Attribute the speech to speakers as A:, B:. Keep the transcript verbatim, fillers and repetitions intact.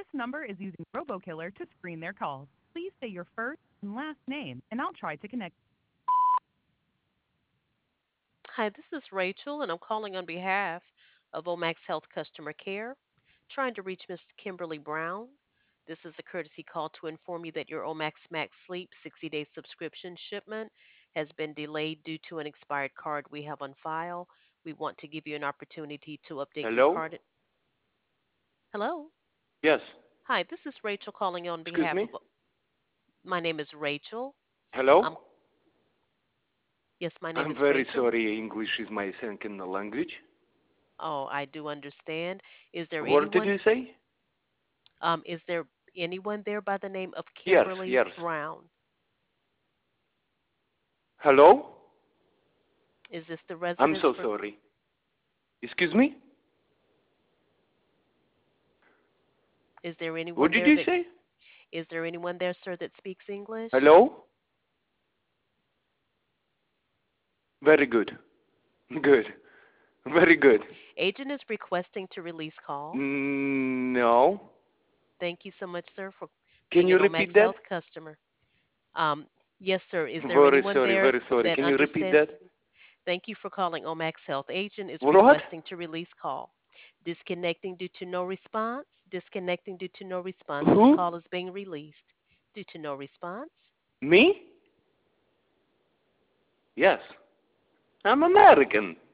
A: This number is using RoboKiller to screen their calls. Please say your first and last name, and I'll try to connect.
B: Hi, this is Rachel, and I'm calling on behalf of Omax Health Customer Care, trying to reach Miss Kimberly Brown. This is a courtesy call to inform you that your Omax Max Sleep sixty-day subscription shipment has been delayed due to an expired card we have on file. We want to give you an opportunity to update your
C: Hello?
B: card. Hello.
C: Yes.
B: Hi, this is Rachel calling on
C: Excuse
B: behalf
C: me?
B: of. My name is Rachel.
C: Hello?
B: Um, yes, my name
C: I'm
B: is
C: very
B: Rachel.
C: sorry. English is my second language.
B: Oh, I do understand. Is there
C: What did
B: anyone
C: you say?
B: Um, is there anyone there by the name of
C: Yes,
B: Kimberly
C: yes.
B: Brown?
C: Hello?
B: Is this the
C: I'm
B: residence
C: so
B: for?
C: sorry. Excuse me?
B: Is there
C: What
B: anyone
C: did
B: there
C: you
B: that?
C: say?
B: Is there anyone there, sir, that speaks English?
C: Hello? Very good. Good. Very good.
B: Agent is requesting to release call.
C: Mm, no.
B: Thank you so much, sir, for
C: Can
B: being
C: you
B: an Omax
C: repeat that?
B: Health customer. Um, yes, sir. Is there
C: Very
B: anyone
C: sorry,
B: there
C: very sorry.
B: that
C: Can you repeat
B: understands?
C: that?
B: Thank you for calling Omax Health. Agent is
C: What?
B: requesting to release call. Disconnecting due to no response. Disconnecting due to no response. This
C: Who?
B: call is being released due to no response.
C: Me? Yes. I'm American.